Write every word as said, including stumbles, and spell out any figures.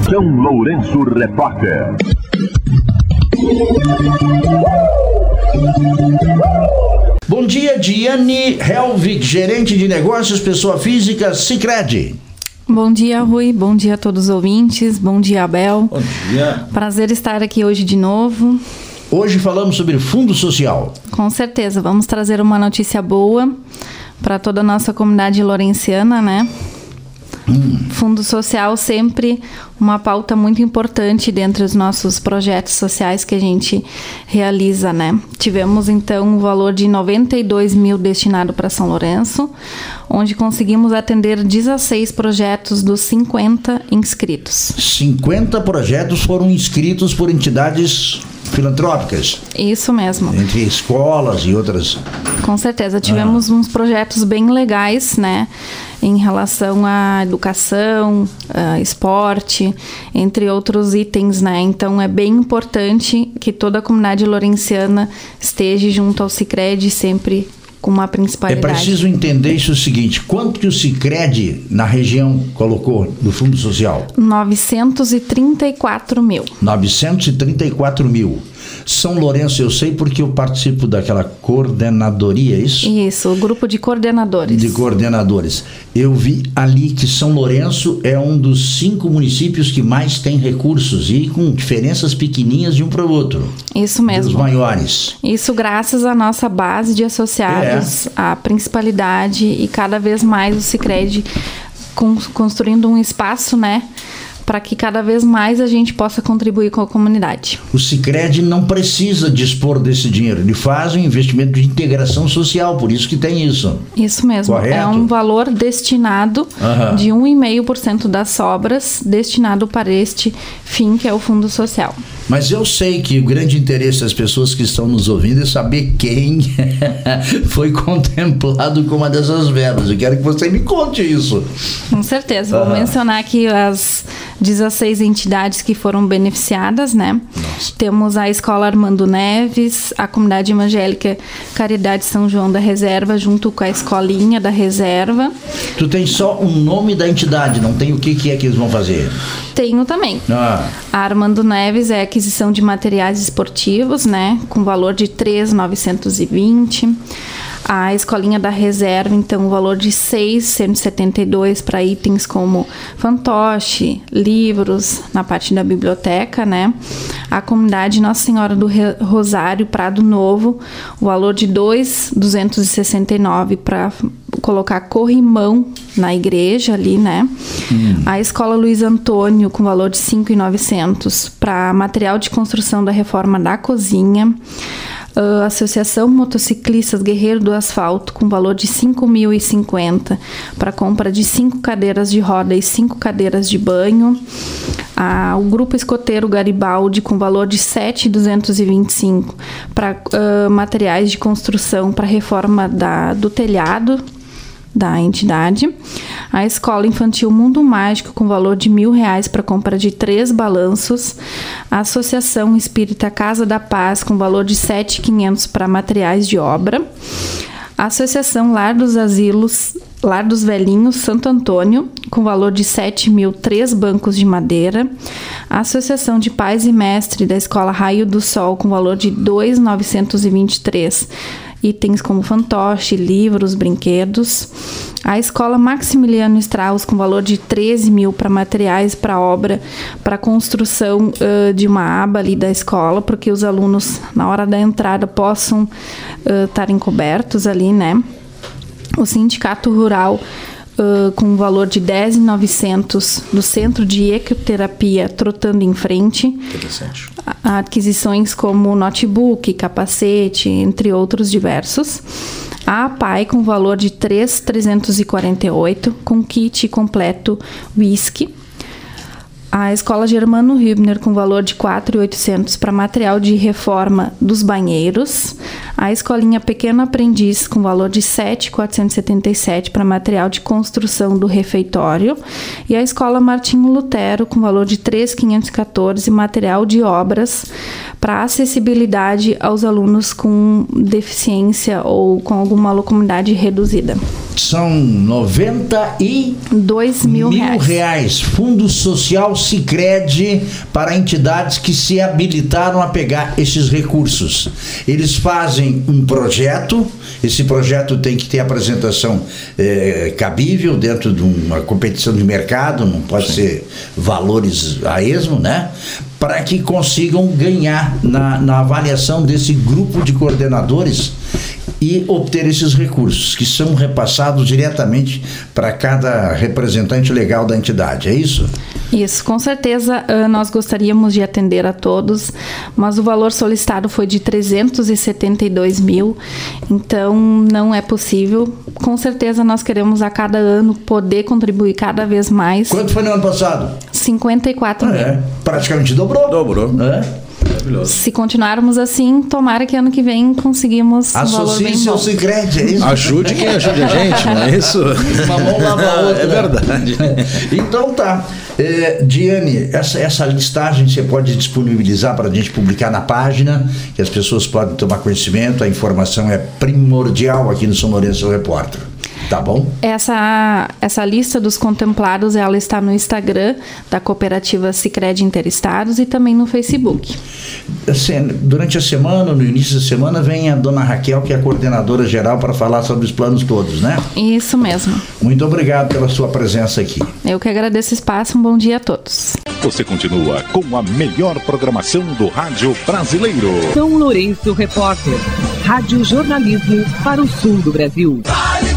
São Lourenço Repórter. Bom dia, Diane Helvig, gerente de negócios, pessoa física, Sicredi. Bom dia, Rui. Bom dia a todos os ouvintes. Bom dia, Abel. Bom dia. Prazer estar aqui hoje de novo. Hoje falamos sobre Fundo Social. Com certeza. Vamos trazer uma notícia boa para toda a nossa comunidade lourenciana, né? Hum. Fundo Social sempre uma pauta muito importante dentro dos nossos projetos sociais que a gente realiza, né? Tivemos então um valor de noventa e dois mil destinado para São Lourenço, onde conseguimos atender dezesseis projetos dos cinquenta inscritos. cinquenta projetos foram inscritos por entidades filantrópicas. Isso mesmo. Entre escolas e outras. Com certeza. Tivemos ah. uns projetos bem legais, né? Em relação à educação, uh, esporte, entre outros itens, né? Então, é bem importante que toda a comunidade lourenciana esteja junto ao Sicredi sempre com uma principalidade. É preciso entender isso o seguinte, quanto que o Sicredi na região colocou do Fundo Social? novecentos e trinta e quatro mil. novecentos e trinta e quatro mil. São Lourenço, eu sei porque eu participo daquela coordenadoria, é isso? Isso, o grupo de coordenadores. De coordenadores. Eu vi ali que São Lourenço é um dos cinco municípios que mais tem recursos e com diferenças pequenininhas de um para o outro. Isso mesmo. Dos maiores. Isso graças à nossa base de associados, é. à principalidade e cada vez mais o Sicredi construindo um espaço, né? Para que cada vez mais a gente possa contribuir com a comunidade. O Sicredi não precisa dispor desse dinheiro, ele faz um investimento de integração social, por isso que tem isso. Isso mesmo, correto? É um valor destinado uhum. de um vírgula cinco por cento das sobras destinado para este fim que é o Fundo Social. Mas eu sei que o grande interesse das pessoas que estão nos ouvindo é saber quem foi contemplado com uma dessas verbas. Eu quero que você me conte isso. Com certeza. Vou uhum. mencionar aqui as dezesseis entidades que foram beneficiadas, né? Nossa. Temos a Escola Armando Neves, a Comunidade Evangélica Caridade São João da Reserva, junto com a Escolinha da Reserva. Tu tem só o nome da entidade, não tem o que, que é que eles vão fazer? Tenho também. Ah. A Armando Neves é aquisição de materiais esportivos, né? Com valor de três mil novecentos e vinte. A Escolinha da Reserva, então, o valor de seiscentos e setenta e dois para itens como fantoche, livros, na parte da biblioteca, né? A Comunidade Nossa Senhora do Rosário, Prado Novo, o valor de dois mil duzentos e sessenta e nove para colocar corrimão na igreja ali, né? Hum. A Escola Luiz Antônio, com valor de cinco mil e novecentos para material de construção da reforma da cozinha. Uh, Associação Motociclistas Guerreiro do Asfalto, com valor de cinco mil e cinquenta para compra de cinco cadeiras de roda e cinco cadeiras de banho. Ah, o Grupo Escoteiro Garibaldi, com valor de sete mil duzentos e vinte e cinco para uh, materiais de construção para reforma da, do telhado da entidade. A Escola Infantil Mundo Mágico, com valor de mil reais para compra de três balanços. A Associação Espírita Casa da Paz, com valor de sete mil e quinhentos para materiais de obra. A Associação Lar dos Asilos, Lar dos Velhinhos Santo Antônio, com valor de sete mil, três bancos de madeira. A Associação de Pais e Mestre da Escola Raio do Sol, com valor de dois mil novecentos e vinte e três. Itens como fantoche, livros, brinquedos. A Escola Maximiliano Strauss, com valor de treze mil para materiais para obra, para construção uh, de uma aba ali da escola, porque os alunos, na hora da entrada, possam estarem uh, cobertos ali, né? O Sindicato Rural, Uh, com um valor de dez mil e novecentos do Centro de Ecoterapia Trotando em Frente. Interessante. A, aquisições como notebook, capacete, entre outros diversos. A APAI, com valor de três mil trezentos e quarenta e oito, com kit completo whisky. A Escola Germano Hübner, com valor de quatro mil e oitocentos para material de reforma dos banheiros. A Escolinha Pequeno Aprendiz, com valor de sete mil quatrocentos e setenta e sete para material de construção do refeitório. E a Escola Martinho Lutero, com valor de três mil quinhentos e quatorze, material de obras para acessibilidade aos alunos com deficiência ou com alguma locomobilidade reduzida. São noventa e dois mil, mil reais. reais. Fundo Social Sicredi para entidades que se habilitaram a pegar esses recursos. Eles fazem um projeto, esse projeto tem que ter apresentação é, cabível dentro de uma competição de mercado, não pode Sim. ser valores a esmo, né? Para que consigam ganhar na, na avaliação desse grupo de coordenadores e obter esses recursos, que são repassados diretamente para cada representante legal da entidade, é isso? Isso, com certeza nós gostaríamos de atender a todos, mas o valor solicitado foi de trezentos e setenta e dois mil, então não é possível. Com certeza nós queremos a cada ano poder contribuir cada vez mais. Quanto foi no ano passado? cinquenta e quatro mil. É, praticamente dobrou. Dobrou. É. Maravilhoso. Se continuarmos assim, tomara que ano que vem conseguimos um valor bem bom. Associe seu Sicredi, é isso? Ajude quem ajude a gente, não é isso? Uma mão lava a outra. É verdade. Então tá. É, Diane, essa, essa listagem você pode disponibilizar para a gente publicar na página, que as pessoas podem tomar conhecimento, a informação é primordial aqui no São Lourenço Repórter. Tá bom? Essa, essa lista dos contemplados, ela está no Instagram da Cooperativa Sicredi Interestados e também no Facebook. Assim, durante a semana, no início da semana, vem a dona Raquel, que é a coordenadora geral, para falar sobre os planos todos, né? Isso mesmo. Muito obrigado pela sua presença aqui. Eu que agradeço o espaço, um bom dia a todos. Você continua com a melhor programação do rádio brasileiro. São Lourenço Repórter, rádio jornalismo para o sul do Brasil.